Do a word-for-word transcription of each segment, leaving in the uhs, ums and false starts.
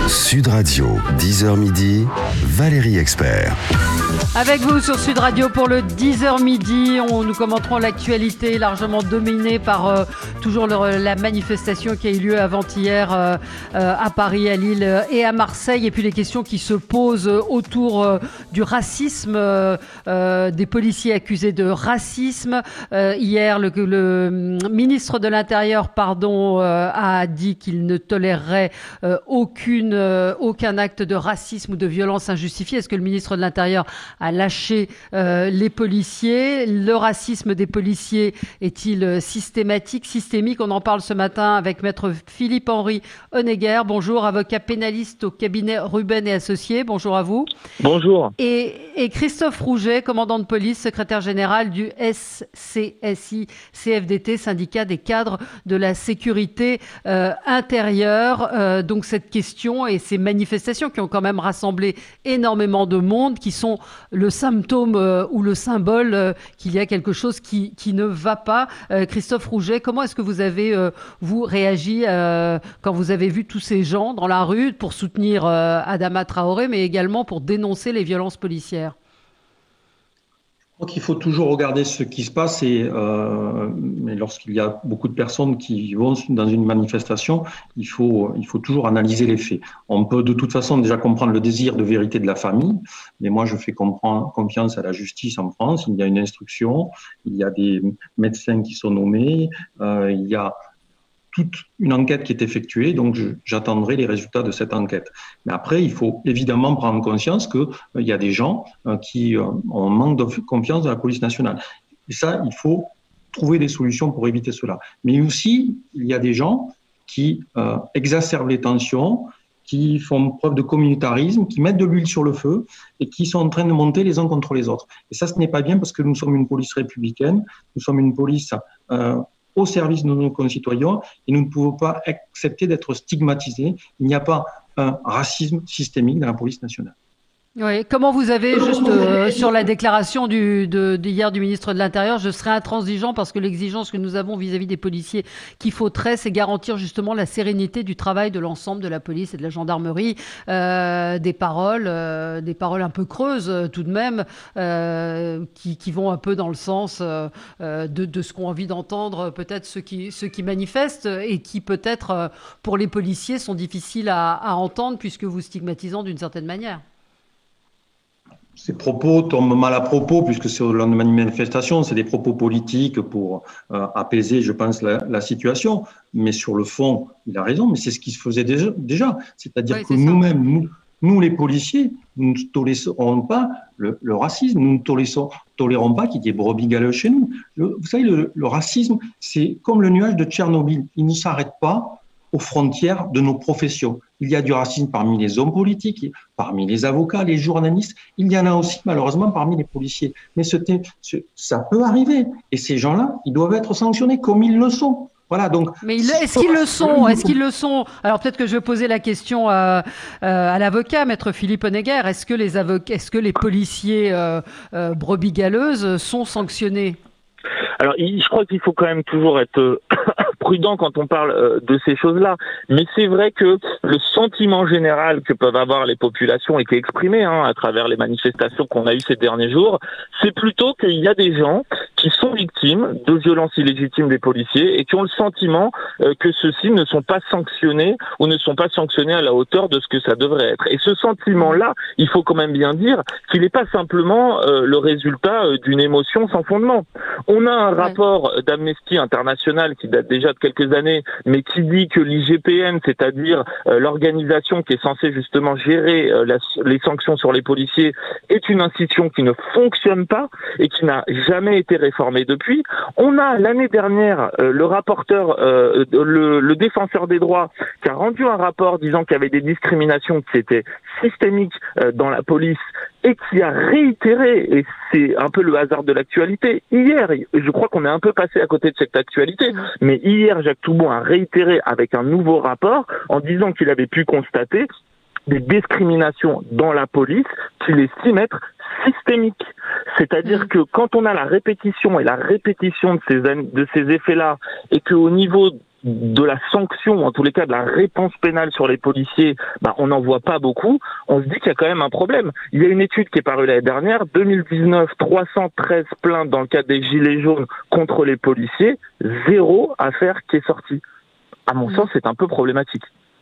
Sud Radio, dix heures midi, Valérie Expert. Avec vous sur Sud Radio pour le dix heures midi, on, nous commenterons l'actualité largement dominée par euh, toujours le, la manifestation qui a eu lieu avant-hier euh, euh, à Paris, à Lille et à Marseille. Et puis les questions qui se posent autour euh, du racisme, euh, euh, des policiers accusés de racisme. Euh, hier, le, le ministre de l'Intérieur pardon, euh, a dit qu'il ne tolérerait euh, aucune, euh, aucun acte de racisme ou de violence injustifiée. Est-ce que le ministre de l'Intérieur a lâché euh, les policiers? Le racisme des policiers est-il systématique, systémique? On en parle ce matin avec maître Philippe-Henri Honegger. Bonjour, avocat pénaliste au cabinet Ruben et Associés. Bonjour à vous. Bonjour. Et, et Christophe Rouget, commandant de police, secrétaire général du S C S I C F D T, syndicat des cadres de la sécurité euh, intérieure. Euh, donc cette question et ces manifestations qui ont quand même rassemblé énormément de monde, qui sont le symptôme euh, ou le symbole euh, qu'il y a quelque chose qui, qui ne va pas. Euh, Christophe Rouget, comment est-ce que vous avez, euh, vous, réagi euh, quand vous avez vu tous ces gens dans la rue pour soutenir euh, Adama Traoré, mais également pour dénoncer les violences policières? Je crois qu'il faut toujours regarder ce qui se passe et euh, mais lorsqu'il y a beaucoup de personnes qui vont dans une manifestation, il faut il faut toujours analyser les faits. On peut de toute façon déjà comprendre le désir de vérité de la famille, mais moi je fais comprendre, confiance à la justice en France. Il y a une instruction, il y a des médecins qui sont nommés, euh, il y a toute une enquête qui est effectuée, donc je, j'attendrai les résultats de cette enquête. Mais après, il faut évidemment prendre conscience qu'il euh, y a des gens euh, qui euh, ont un manque de confiance dans la police nationale. Et ça, il faut trouver des solutions pour éviter cela. Mais aussi, il y a des gens qui euh, exacerbent les tensions, qui font preuve de communautarisme, qui mettent de l'huile sur le feu et qui sont en train de monter les uns contre les autres. Et ça, ce n'est pas bien parce que nous sommes une police républicaine, nous sommes une police euh, au service de nos concitoyens et nous ne pouvons pas accepter d'être stigmatisés. Il n'y a pas un racisme systémique dans la police nationale. Oui. Comment vous avez, juste euh, sur la déclaration du, de, d'hier du ministre de l'Intérieur, je serai intransigeant parce que l'exigence que nous avons vis-à-vis des policiers qu'il faudrait, c'est garantir justement la sérénité du travail de l'ensemble de la police et de la gendarmerie. Euh, des paroles, euh, des paroles un peu creuses euh, tout de même, euh, qui, qui vont un peu dans le sens euh, de, de ce qu'ont envie d'entendre peut-être ceux qui, ceux qui manifestent et qui peut-être euh, pour les policiers sont difficiles à, à entendre puisque vous stigmatisant d'une certaine manière. Ces propos tombent mal à propos puisque c'est au lendemain d'une manifestation, c'est des propos politiques pour euh, apaiser, je pense, la, la situation. Mais sur le fond, il a raison, mais c'est ce qui se faisait déjà. déjà. C'est-à-dire oui, que c'est nous-mêmes, nous, nous les policiers, nous ne tolérons pas le, le racisme, nous ne tolérons, tolérons pas qu'il y ait des brebis galeuses chez nous. Le, vous savez, le, le racisme, c'est comme le nuage de Tchernobyl, il ne s'arrête pas aux frontières de nos professions. Il y a du racisme parmi les hommes politiques, parmi les avocats, les journalistes. Il y en a aussi, malheureusement, parmi les policiers. Mais ce, ce, ça peut arriver. Et ces gens-là, ils doivent être sanctionnés comme ils le sont. Voilà, donc. Mais est-ce qu'ils le sont? Est-ce qu'ils le sont? Alors peut-être que je vais poser la question à, à l'avocat, maître Philippe Honegger. Est-ce que les avocats, est-ce que les policiers euh, euh, brebis galeuses sont sanctionnés? Alors, je crois qu'il faut quand même toujours être prudent quand on parle de ces choses-là. Mais c'est vrai que le sentiment général que peuvent avoir les populations et qui est exprimé hein, à travers les manifestations qu'on a eues ces derniers jours, c'est plutôt qu'il y a des gens qui sont victimes de violences illégitimes des policiers et qui ont le sentiment que ceux-ci ne sont pas sanctionnés ou ne sont pas sanctionnés à la hauteur de ce que ça devrait être. Et ce sentiment-là, il faut quand même bien dire qu'il n'est pas simplement euh, le résultat d'une émotion sans fondement. On a un rapport d'Amnesty International qui date déjà de quelques années, mais qui dit que l'I G P N, c'est-à-dire euh, l'organisation qui est censée justement gérer euh, la, les sanctions sur les policiers, est une institution qui ne fonctionne pas et qui n'a jamais été réformée depuis. On a l'année dernière euh, le rapporteur, euh, le, le défenseur des droits, qui a rendu un rapport disant qu'il y avait des discriminations qui étaient systémiques euh, dans la police et qui a réitéré, et c'est un peu le hasard de l'actualité, hier, je crois qu'on est un peu passé à côté de cette actualité, mais hier, Jacques Toubon a réitéré avec un nouveau rapport en disant qu'il avait pu constater des discriminations dans la police qu'il estime être systémiques. C'est-à-dire que quand on a la répétition et la répétition de ces, de ces effets-là, et qu'au niveau de la sanction, en tous les cas de la réponse pénale sur les policiers, bah, on n'en voit pas beaucoup, on se dit qu'il y a quand même un problème. Il y a une étude qui est parue l'année dernière, deux mille dix-neuf, trois cent treize plaintes dans le cadre des Gilets jaunes contre les policiers, zéro affaire qui est sortie. À mon Mmh. sens, c'est un peu problématique.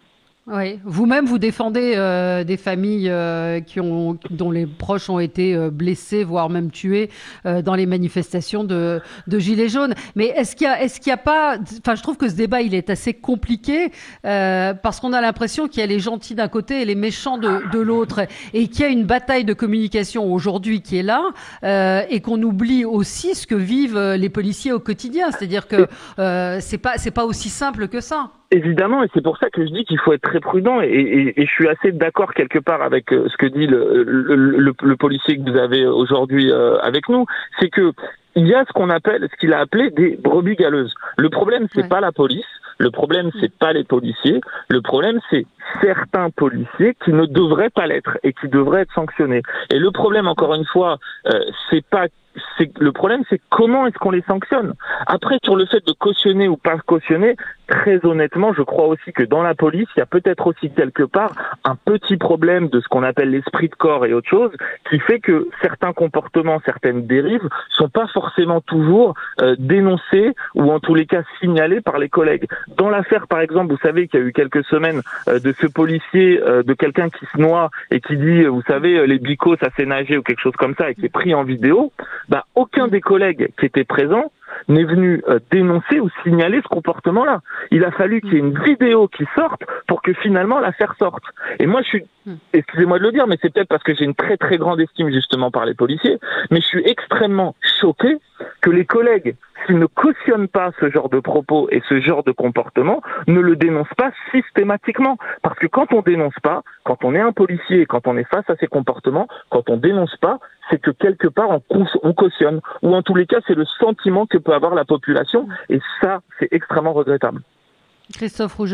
Oui, vous-même, vous défendez euh, des familles euh, qui ont, dont les proches ont été euh, blessés, voire même tués euh, dans les manifestations de, de Gilets jaunes. Mais est-ce qu'il y a, est-ce qu'il y a pas... Enfin, je trouve que ce débat, il est assez compliqué euh, parce qu'on a l'impression qu'il y a les gentils d'un côté et les méchants de, de l'autre et qu'il y a une bataille de communication aujourd'hui qui est là euh, et qu'on oublie aussi ce que vivent les policiers au quotidien. C'est-à-dire que euh, c'est pas, c'est pas aussi simple que ça. Évidemment, et c'est pour ça que je dis qu'il faut être très prudent, et, et, et je suis assez d'accord quelque part avec ce que dit le, le, le, le policier que vous avez aujourd'hui euh, avec nous, c'est que il y a ce qu'on appelle, ce qu'il a appelé des brebis galeuses. Le problème, c'est ouais. pas la police, le problème, c'est mmh. pas les policiers, le problème, c'est certains policiers qui ne devraient pas l'être et qui devraient être sanctionnés. Et le problème, encore une fois, euh, c'est pas c'est le problème, c'est comment est-ce qu'on les sanctionne. Après, sur le fait de cautionner ou pas cautionner, très honnêtement, je crois aussi que dans la police, il y a peut-être aussi quelque part un petit problème de ce qu'on appelle l'esprit de corps et autre chose, qui fait que certains comportements, certaines dérives, sont pas forcément toujours euh, dénoncés ou en tous les cas signalés par les collègues. Dans l'affaire, par exemple, vous savez qu'il y a eu quelques semaines euh, de ce policier, euh, de quelqu'un qui se noie et qui dit, vous savez, les bicots, ça sait nager ou quelque chose comme ça, et qui est pris en vidéo. Bah, aucun des collègues qui étaient présents n'est venu euh, dénoncer ou signaler ce comportement-là. Il a fallu qu'il y ait une vidéo qui sorte pour que finalement l'affaire sorte. Et moi, je suis, excusez-moi de le dire, mais c'est peut-être parce que j'ai une très très grande estime justement par les policiers, mais je suis extrêmement choqué que les collègues, s'ils ne cautionnent pas ce genre de propos et ce genre de comportement, ne le dénoncent pas systématiquement. Parce que quand on dénonce pas, quand on est un policier et quand on est face à ces comportements, quand on dénonce pas, c'est que quelque part on, on cautionne. Ou en tous les cas, c'est le sentiment que peut avoir la population. Et ça, c'est extrêmement regrettable. Christophe Rouget ?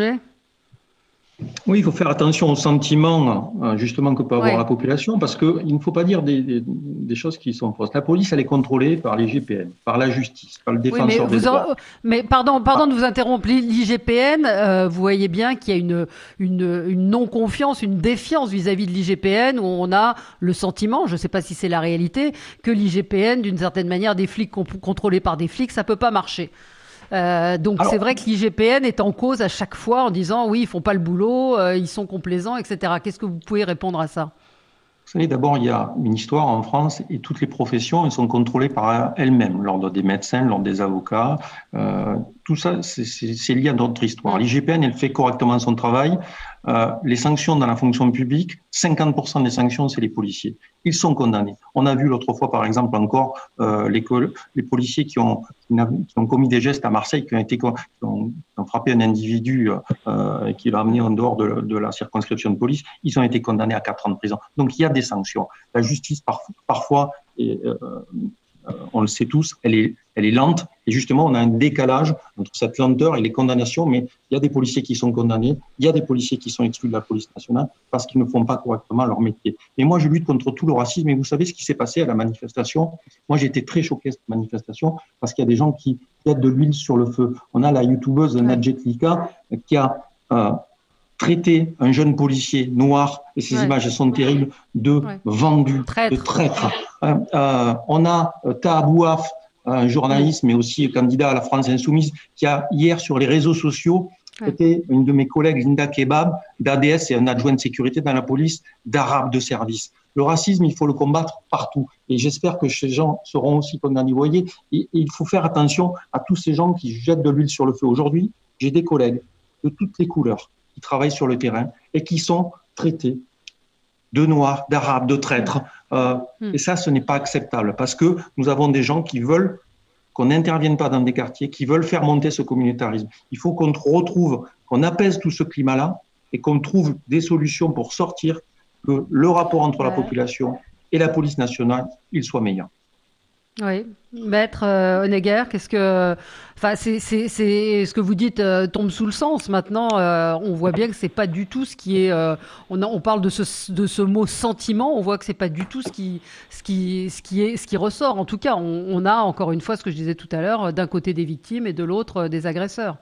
Oui, il faut faire attention aux sentiments justement que peut avoir ouais. la population, parce qu'il ne faut pas dire des, des, des choses qui sont fausses. La police, elle est contrôlée par l'I G P N, par la justice, par le défenseur oui, mais des droits. En... Mais pardon, pardon ah. de vous interrompre. L'I G P N, euh, vous voyez bien qu'il y a une, une, une non-confiance, une défiance vis-à-vis de l'I G P N, où on a le sentiment, je ne sais pas si c'est la réalité, que l'I G P N, d'une certaine manière, des flics comp- contrôlés par des flics, ça ne peut pas marcher. Euh, donc Alors, c'est vrai que l'I G P N est en cause à chaque fois en disant oui, ils font pas le boulot, euh, ils sont complaisants, et cetera. Qu'est-ce que vous pouvez répondre à ça ? Vous savez, d'abord, il y a une histoire en France et toutes les professions, elles sont contrôlées par elles-mêmes, l'ordre des médecins, l'ordre des avocats. Euh, tout ça, c'est, c'est, c'est lié à notre histoire. L'I G P N, elle fait correctement son travail. Euh, les sanctions dans la fonction publique, cinquante pour cent des sanctions, c'est les policiers. Ils sont condamnés. On a vu l'autre fois, par exemple, encore euh, les, les policiers qui ont, qui ont commis des gestes à Marseille, qui ont, été, qui ont, qui ont frappé un individu euh, et qui l'a amené en dehors de, de la circonscription de police. Ils ont été condamnés à quatre ans de prison. Donc, il y a des sanctions. La justice, parfois, parfois est, euh, on le sait tous, elle est, elle est lente. Et justement, on a un décalage entre cette lenteur et les condamnations. Mais il y a des policiers qui sont condamnés, il y a des policiers qui sont exclus de la police nationale parce qu'ils ne font pas correctement leur métier. Et moi, je lutte contre tout le racisme. Et vous savez ce qui s'est passé à la manifestation ? Moi, j'ai été très choqué de cette manifestation parce qu'il y a des gens qui jettent de l'huile sur le feu. On a la youtubeuse Nadjet Lika qui a euh, traité un jeune policier noir, et ces ouais. images sont terribles, de ouais. vendu, traître. de traître. Euh, euh, on a euh, Taha Bouaf, un journaliste, mais aussi candidat à la France Insoumise, qui a hier sur les réseaux sociaux traité une de mes collègues, Linda Kebab, d'A D S et un adjoint de sécurité dans la police, d'arabe de service. Le racisme, il faut le combattre partout. Et j'espère que ces gens seront aussi condamnés. Vous voyez, et, et il faut faire attention à tous ces gens qui jettent de l'huile sur le feu. Aujourd'hui, j'ai des collègues de toutes les couleurs qui travaillent sur le terrain et qui sont traités de noirs, d'arabes, de traîtres. Euh, mmh. Et ça, ce n'est pas acceptable parce que nous avons des gens qui veulent qu'on n'intervienne pas dans des quartiers, qui veulent faire monter ce communautarisme. Il faut qu'on retrouve, qu'on apaise tout ce climat-là et qu'on trouve des solutions pour sortir, que le rapport entre ouais. la population et la police nationale, il soit meilleur. Oui, Maître euh, Honegger, qu'est-ce que, enfin, c'est, c'est, c'est ce que vous dites euh, tombe sous le sens. Maintenant, euh, on voit bien que c'est pas du tout ce qui est. Euh, on, a, on parle de ce de ce mot sentiment. On voit que c'est pas du tout ce qui ce qui ce qui est ce qui ressort. En tout cas, on, on a encore une fois ce que je disais tout à l'heure, d'un côté des victimes et de l'autre des agresseurs.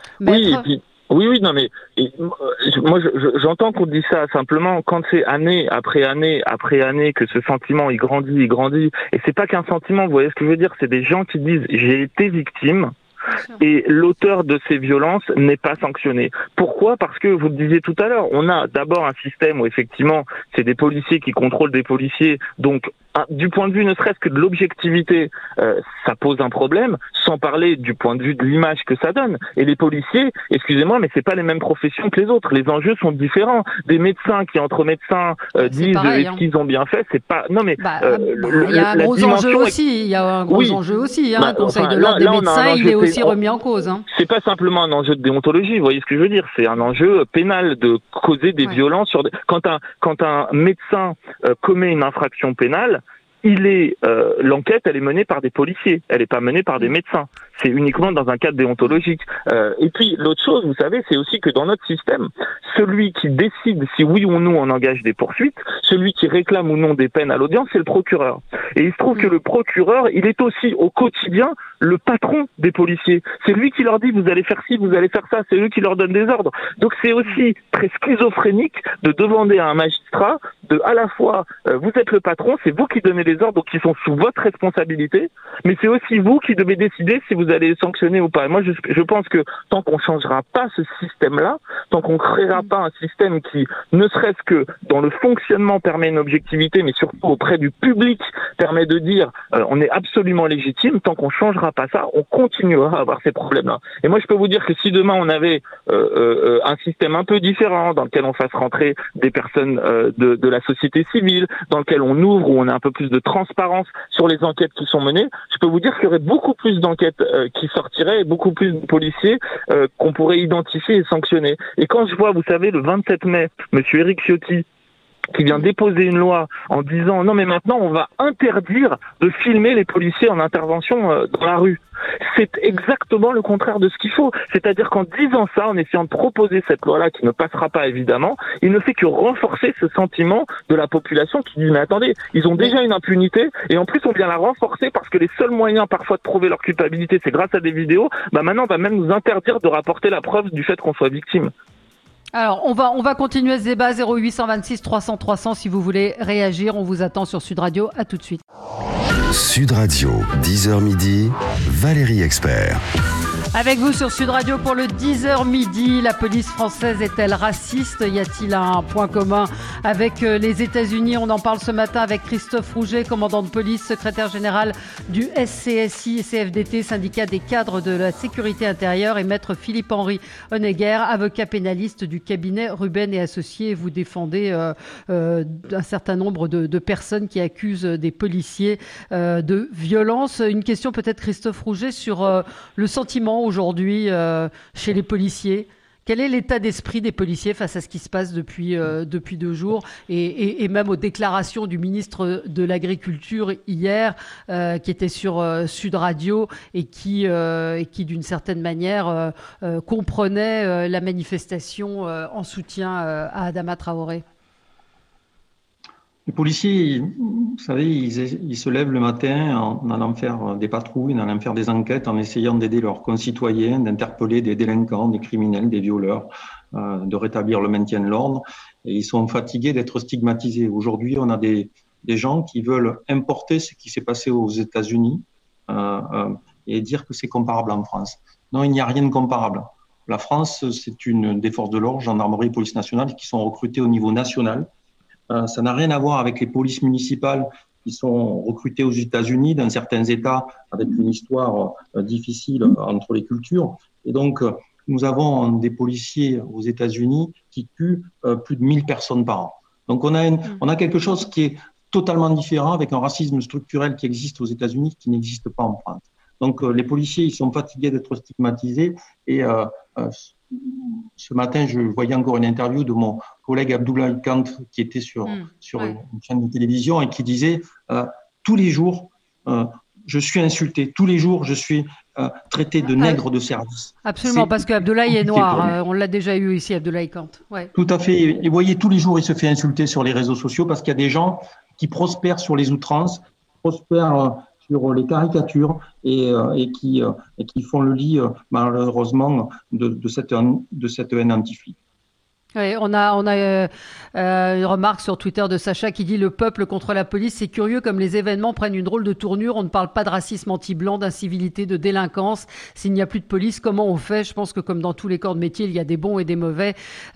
Maître. Oui, et puis, oui, oui, non, mais et, euh, moi, je, je, j'entends qu'on dit ça. Simplement, quand c'est année après année après année que ce sentiment il grandit, il grandit, et c'est pas qu'un sentiment. Vous voyez ce que je veux dire? C'est des gens qui disent j'ai été victime. Et l'auteur de ces violences n'est pas sanctionné. Pourquoi? Parce que, vous le disiez tout à l'heure, on a d'abord un système où effectivement c'est des policiers qui contrôlent des policiers, donc du point de vue ne serait-ce que de l'objectivité, euh, ça pose un problème, sans parler du point de vue de l'image que ça donne. Et les policiers, excusez-moi, mais c'est pas les mêmes professions que les autres. Les enjeux sont différents. Des médecins qui entre médecins euh, disent pareil, est-ce hein. qu'ils ont bien fait, c'est pas. Non mais bah, euh, bah, le, il y a un gros enjeu est... aussi. Il y a un gros oui. enjeu aussi. Hein. Bah, le Conseil enfin, de l'ordre des médecins, il est aussi remis en cause. Hein. C'est pas simplement un enjeu de déontologie. Vous voyez ce que je veux dire? C'est un enjeu pénal de causer des ouais. violences sur. Des... Quand un quand un médecin euh, commet une infraction pénale, il est euh, l'enquête, elle est menée par des policiers, elle n'est pas menée par des médecins. C'est uniquement dans un cadre déontologique. Euh, et puis l'autre chose, vous savez, c'est aussi que dans notre système, celui qui décide si oui ou non on engage des poursuites, celui qui réclame ou non des peines à l'audience, c'est le procureur. Et il se trouve que le procureur, il est aussi au quotidien le patron des policiers. C'est lui qui leur dit vous allez faire ci, vous allez faire ça. C'est lui qui leur donne des ordres. Donc c'est aussi très schizophrénique de demander à un magistrat de à la fois euh, vous êtes le patron, c'est vous qui donnez les ordres qui sont sous votre responsabilité, mais c'est aussi vous qui devez décider si vous allez sanctionner ou pas. Et moi, je, je pense que tant qu'on changera pas ce système-là, tant qu'on créera pas un système qui, ne serait-ce que dans le fonctionnement, permet une objectivité, mais surtout auprès du public, permet de dire euh, on est absolument légitime, tant qu'on changera pas ça, on continuera à avoir ces problèmes-là. Et moi, je peux vous dire que si demain on avait euh, euh, un système un peu différent, dans lequel on fasse rentrer des personnes euh, de, de la société civile, dans lequel on ouvre, où on a un peu plus de transparence sur les enquêtes qui sont menées, je peux vous dire qu'il y aurait beaucoup plus d'enquêtes euh, qui sortiraient et beaucoup plus de policiers euh, qu'on pourrait identifier et sanctionner. Et quand je vois, vous savez, le vingt-sept mai, monsieur Éric Ciotti, qui vient déposer une loi en disant non mais maintenant on va interdire de filmer les policiers en intervention euh, dans la rue. C'est exactement le contraire de ce qu'il faut. C'est-à-dire qu'en disant ça, en essayant de proposer cette loi-là qui ne passera pas évidemment, il ne fait que renforcer ce sentiment de la population qui dit mais attendez, ils ont déjà une impunité et en plus on vient la renforcer parce que les seuls moyens parfois de prouver leur culpabilité c'est grâce à des vidéos. Bah maintenant on va même nous interdire de rapporter la preuve du fait qu'on soit victime. Alors, on va, on va continuer ce débat. Zéro huit cent vingt-six trois cents trois cents si vous voulez réagir. On vous attend sur Sud Radio. À tout de suite. Sud Radio, dix heures midi, Valérie Expert. Avec vous sur Sud Radio pour le dix heures midi, la police française est-elle raciste? Y a-t-il un point commun avec les États-Unis? On en parle ce matin avec Christophe Rouget, commandant de police, secrétaire général du S C S I C F D T, syndicat des cadres de la sécurité intérieure, et maître Philippe-Henri Honegger, avocat pénaliste du cabinet Ruben et Associés. Vous défendez euh, euh, un certain nombre de, de personnes qui accusent des policiers euh, de violence. Une question peut-être, Christophe Rouget, sur euh, le sentiment aujourd'hui euh, chez les policiers. Quel est l'état d'esprit des policiers face à ce qui se passe depuis, euh, depuis deux jours et, et, et même aux déclarations du ministre de l'Agriculture hier euh, qui était sur euh, Sud Radio et qui, euh, et qui d'une certaine manière euh, euh, comprenait euh, la manifestation euh, en soutien euh, à Adama Traoré? Les policiers, vous savez, ils, ils se lèvent le matin en allant faire des patrouilles, en allant faire des enquêtes, en essayant d'aider leurs concitoyens, d'interpeller des délinquants, des criminels, des violeurs, euh, de rétablir le maintien de l'ordre. Et ils sont fatigués d'être stigmatisés. Aujourd'hui, on a des, des gens qui veulent importer ce qui s'est passé aux États-Unis euh, euh, et dire que c'est comparable en France. Non, il n'y a rien de comparable. La France, c'est une des forces de l'ordre, gendarmerie, police nationale, qui sont recrutées au niveau national. Euh, ça n'a rien à voir avec les polices municipales qui sont recrutées aux États-Unis, dans certains États, avec une histoire euh, difficile entre les cultures. Et donc, euh, nous avons des policiers aux États-Unis qui tuent euh, plus de mille personnes par an. Donc, on a, une, on a quelque chose qui est totalement différent, avec un racisme structurel qui existe aux États-Unis, qui n'existe pas en France. Donc, euh, les policiers, ils sont fatigués d'être stigmatisés. Et euh, euh, ce matin, je voyais encore une interview de mon collègue Abdoulaye Kant, qui était sur, mmh, sur ouais. une chaîne de télévision et qui disait euh, tous les jours, euh, je suis insulté. Tous les jours, je suis euh, traité de nègre de service. Absolument, c'est parce qu'Abdoulaye est noir. Euh, on l'a déjà eu ici, Abdoulaye Kant. Ouais. Tout à fait. Et vous voyez, tous les jours, il se fait insulter sur les réseaux sociaux parce qu'il y a des gens qui prospèrent sur les outrances, prospèrent sur les caricatures et, euh, et, qui, euh, et qui font le lit, euh, malheureusement, de, de, cette, de cette haine anti-flic. Oui, on a, on a euh, euh, une remarque sur Twitter de Sacha qui dit « Le peuple contre la police, c'est curieux comme les événements prennent une drôle de tournure. On ne parle pas de racisme anti-blanc, d'incivilité, de délinquance. S'il n'y a plus de police, comment on fait ?» Je pense que comme dans tous les corps de métier, il y a des bons et des mauvais.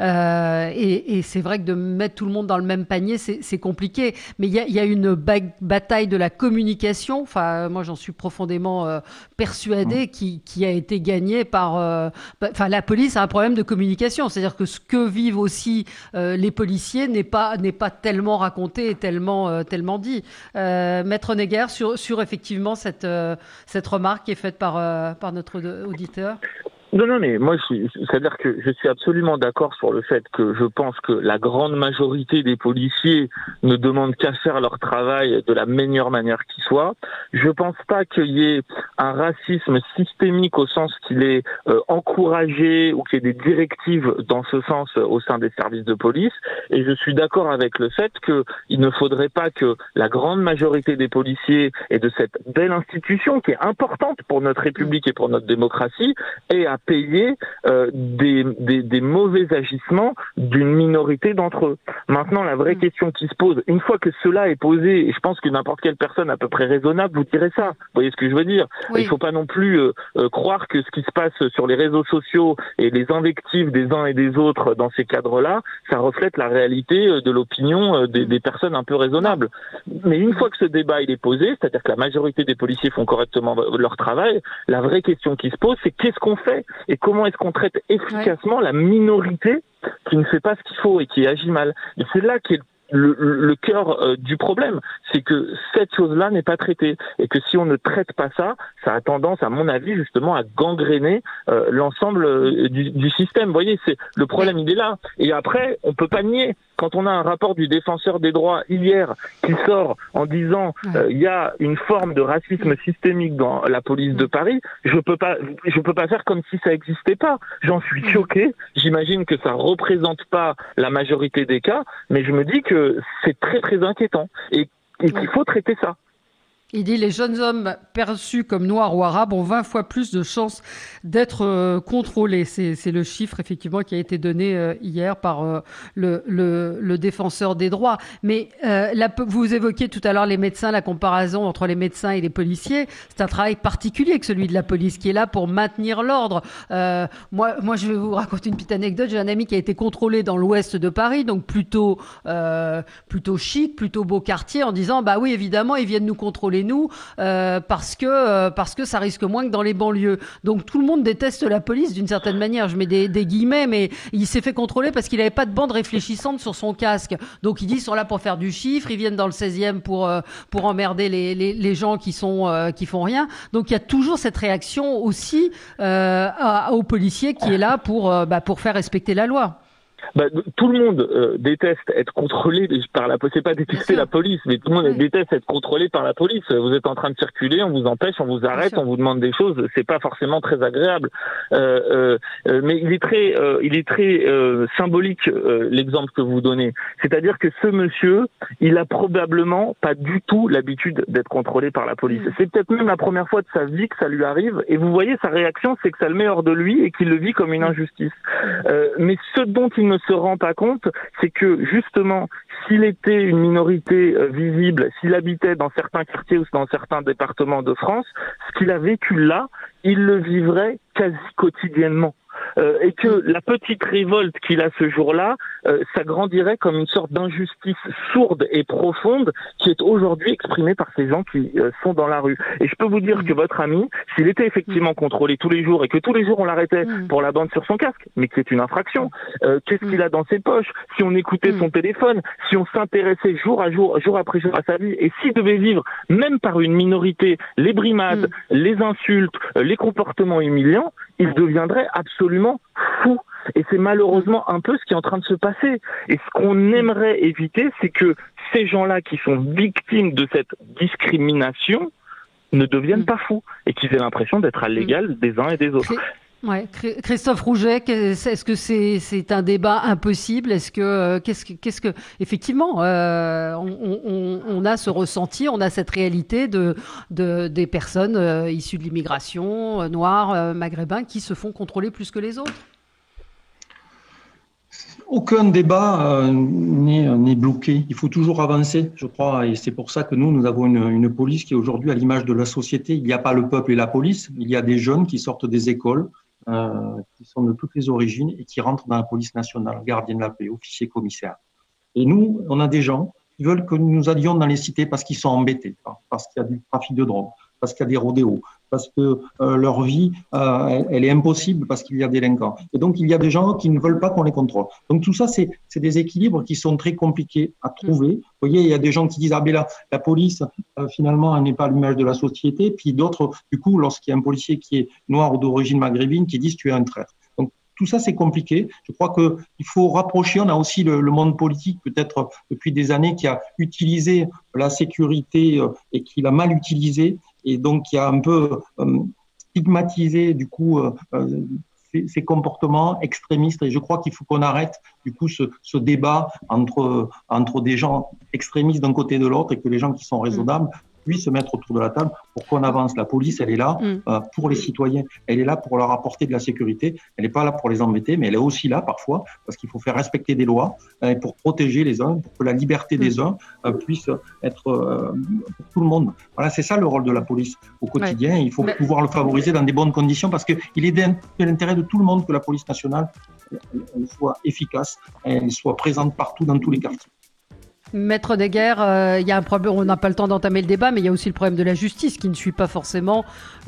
Euh, et, et c'est vrai que de mettre tout le monde dans le même panier, c'est, c'est compliqué. Mais il y a, il y a une ba- bataille de la communication, enfin, moi j'en suis profondément euh, persuadée, qui, qui a été gagnée par... Euh, enfin, la police a un problème de communication. C'est-à-dire que ce que vivent aussi euh, les policiers n'est pas n'est pas tellement raconté et tellement euh, tellement dit. Euh, Maître Néguer, sur sur effectivement cette euh, cette remarque qui est faite par euh, par notre auditeur. Non, non, mais moi, je, c'est-à-dire que je suis absolument d'accord sur le fait que je pense que la grande majorité des policiers ne demandent qu'à faire leur travail de la meilleure manière qui soit. Je pense pas qu'il y ait un racisme systémique au sens qu'il est euh, encouragé ou qu'il y ait des directives dans ce sens au sein des services de police. Et je suis d'accord avec le fait qu'il ne faudrait pas que la grande majorité des policiers et de cette belle institution qui est importante pour notre République et pour notre démocratie ait à payer euh, des, des, des mauvais agissements d'une minorité d'entre eux. Maintenant, la vraie question qui se pose, une fois que cela est posé, et je pense que n'importe quelle personne à peu près raisonnable vous dirait ça, vous voyez ce que je veux dire? Oui. Il ne faut pas non plus euh, euh, croire que ce qui se passe sur les réseaux sociaux et les invectives des uns et des autres dans ces cadres-là, ça reflète la réalité de l'opinion euh, des, des personnes un peu raisonnables. Mais une fois que ce débat il est posé, c'est-à-dire que la majorité des policiers font correctement leur travail, la vraie question qui se pose, c'est qu'est-ce qu'on fait? Et comment est-ce qu'on traite efficacement ouais. la minorité qui ne fait pas ce qu'il faut et qui agit mal? Et c'est là qu'est le, le, le cœur euh, du problème, c'est que cette chose-là n'est pas traitée et que si on ne traite pas ça, ça a tendance, à mon avis, justement, à gangréner euh, l'ensemble euh, du, du système. Vous voyez, c'est le problème, il est là. Et après, on peut pas nier. Quand on a un rapport du défenseur des droits hier qui sort en disant il euh, y a une forme de racisme systémique dans la police de Paris, je peux pas, je peux pas faire comme si ça existait pas. J'en suis choqué. J'imagine que ça représente pas la majorité des cas, mais je me dis que c'est très très inquiétant et, et qu'il faut traiter ça. Il dit « Les jeunes hommes perçus comme noirs ou arabes ont vingt fois plus de chances d'être euh, contrôlés. » C'est, c'est le chiffre, effectivement, qui a été donné euh, hier par euh, le, le, le défenseur des droits. Mais euh, là, vous évoquiez tout à l'heure les médecins, la comparaison entre les médecins et les policiers. C'est un travail particulier que celui de la police, qui est là pour maintenir l'ordre. Euh, moi, moi, je vais vous raconter une petite anecdote. J'ai un ami qui a été contrôlé dans l'ouest de Paris, donc plutôt, euh, plutôt chic, plutôt beau quartier, en disant « Bah oui, évidemment, ils viennent nous contrôler nous euh, parce que euh, parce que ça risque moins que dans les banlieues. » Donc tout le monde déteste la police d'une certaine manière. Je mets des, des guillemets, mais il s'est fait contrôler parce qu'il n'avait pas de bande réfléchissante sur son casque. Donc ils disent ils sont là pour faire du chiffre, ils viennent dans le seizième pour euh, pour emmerder les, les les gens qui sont euh, qui font rien. Donc il y a toujours cette réaction aussi euh, à, aux policiers qui est là pour euh, bah, pour faire respecter la loi. Bah, tout le monde euh, déteste être contrôlé par la police. C'est pas détester la police, mais tout le monde oui. déteste être contrôlé par la police. Vous êtes en train de circuler, on vous empêche, on vous arrête, on vous demande des choses. C'est pas forcément très agréable. Euh, euh, mais il est très, euh, il est très euh, symbolique euh, l'exemple que vous donnez. C'est-à-dire que ce monsieur, il a probablement pas du tout l'habitude d'être contrôlé par la police. Mmh. C'est peut-être même la première fois de sa vie que ça lui arrive. Et vous voyez sa réaction, c'est que ça le met hors de lui et qu'il le vit comme une injustice. Euh, mais ce dont il ne se rend pas compte, c'est que justement, s'il était une minorité euh, visible, s'il habitait dans certains quartiers ou dans certains départements de France, ce qu'il a vécu là, il le vivrait quasi quotidiennement. Euh, et que la petite révolte qu'il a ce jour-là, euh, ça grandirait comme une sorte d'injustice sourde et profonde qui est aujourd'hui exprimée par ces gens qui euh, sont dans la rue. Et je peux vous dire que votre ami, s'il était effectivement contrôlé tous les jours et que tous les jours on l'arrêtait pour la bande sur son casque, mais qui est une infraction, euh, qu'est-ce qu'il a dans ses poches? Si on écoutait son téléphone, si on s'intéressait jour à jour, jour après jour à sa vie, et s'il devait vivre, même par une minorité, les brimades, les insultes, les comportements humiliants, il deviendrait absolument fou. Et c'est malheureusement un peu ce qui est en train de se passer. Et ce qu'on aimerait éviter, c'est que ces gens-là qui sont victimes de cette discrimination ne deviennent pas fous et qu'ils aient l'impression d'être à l'égal des uns et des autres. Ouais. Christophe Rouget, est-ce que c'est, c'est un débat impossible? Est-ce que, qu'est-ce que, qu'est-ce que, effectivement, euh, on, on, on a ce ressenti, on a cette réalité de, de des personnes euh, issues de l'immigration, euh, noires, euh, maghrébins, qui se font contrôler plus que les autres? Aucun débat euh, n'est, n'est bloqué. Il faut toujours avancer, je crois, et c'est pour ça que nous, nous avons une, une police qui est aujourd'hui à l'image de la société. Il n'y a pas le peuple et la police, il y a des jeunes qui sortent des écoles, euh, qui sont de toutes les origines et qui rentrent dans la police nationale, gardiens de la paix, officiers, commissaires. Et nous, on a des gens qui veulent que nous allions dans les cités parce qu'ils sont embêtés, parce qu'il y a du trafic de drogue, parce qu'il y a des rodéos, parce que euh, leur vie, euh, elle, elle est impossible parce qu'il y a des délinquants. Et donc, il y a des gens qui ne veulent pas qu'on les contrôle. Donc, tout ça, c'est, c'est des équilibres qui sont très compliqués à trouver. Vous voyez, il y a des gens qui disent « Ah, ben là, la police, euh, finalement, elle n'est pas à l'image de la société. » Puis d'autres, du coup, lorsqu'il y a un policier qui est noir ou d'origine maghrébine, qui disent « Tu es un traître. » Donc, tout ça, c'est compliqué. Je crois qu'il faut rapprocher. On a aussi le, le monde politique, peut-être depuis des années, qui a utilisé la sécurité euh, et qui l'a mal utilisée. Et donc, il y a un peu euh, stigmatisé, du coup, euh, euh, ces, ces comportements extrémistes. Et je crois qu'il faut qu'on arrête, du coup, ce, ce débat entre, entre des gens extrémistes d'un côté et de l'autre et que les gens qui sont raisonnables puissent se mettre autour de la table pour qu'on avance. La police, elle est là Mm. euh, pour les citoyens. Elle est là pour leur apporter de la sécurité. Elle n'est pas là pour les embêter, mais elle est aussi là, parfois, parce qu'il faut faire respecter des lois euh, pour protéger les uns, pour que la liberté des uns euh, puisse être euh, pour tout le monde. Voilà, c'est ça le rôle de la police au quotidien. Ouais. Il faut Mais... pouvoir le favoriser dans des bonnes conditions parce qu'il est de l'intérêt de tout le monde que la police nationale elle, elle soit efficace, elle soit présente partout dans tous les quartiers. Maître Neguerre, il euh, y a un problème, on n'a pas le temps d'entamer le débat, mais il y a aussi le problème de la justice qui ne suit pas forcément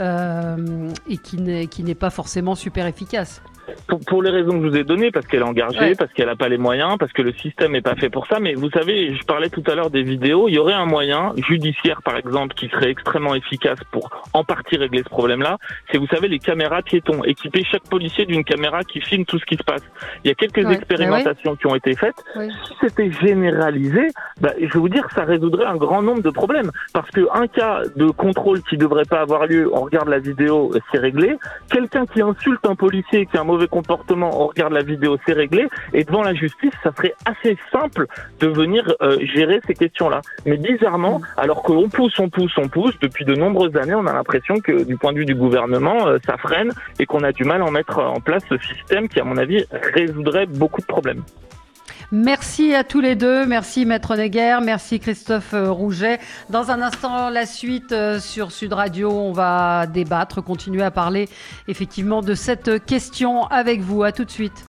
euh, et qui n'est, qui n'est pas forcément super efficace. Pour, pour les raisons que je vous ai données, parce qu'elle est engagée, ouais. parce qu'elle n'a pas les moyens, parce que le système n'est pas fait pour ça. Mais vous savez, je parlais tout à l'heure des vidéos, il y aurait un moyen judiciaire, par exemple, qui serait extrêmement efficace pour en partie régler ce problème-là. C'est, vous savez, les caméras piétons. Équiper chaque policier d'une caméra qui filme tout ce qui se passe. Il y a quelques ouais. expérimentations ouais. qui ont été faites. Ouais. Si c'était généralisé, bah, je vais vous dire, ça résoudrait un grand nombre de problèmes. Parce que un cas de contrôle qui devrait pas avoir lieu, on regarde la vidéo, c'est réglé. Quelqu'un qui insulte un policier, qui a un mauvais comportement, on regarde la vidéo, c'est réglé. Et devant la justice, ça serait assez simple de venir euh, gérer ces questions-là. Mais bizarrement, alors qu'on pousse, on pousse, on pousse, depuis de nombreuses années, on a l'impression que du point de vue du gouvernement, euh, ça freine et qu'on a du mal à en mettre en place ce système qui, à mon avis, résoudrait beaucoup de problèmes. Merci à tous les deux. Merci Maître Neguerre. Merci Christophe Rouget. Dans un instant, la suite sur Sud Radio. On va débattre, continuer à parler effectivement de cette question avec vous. À tout de suite.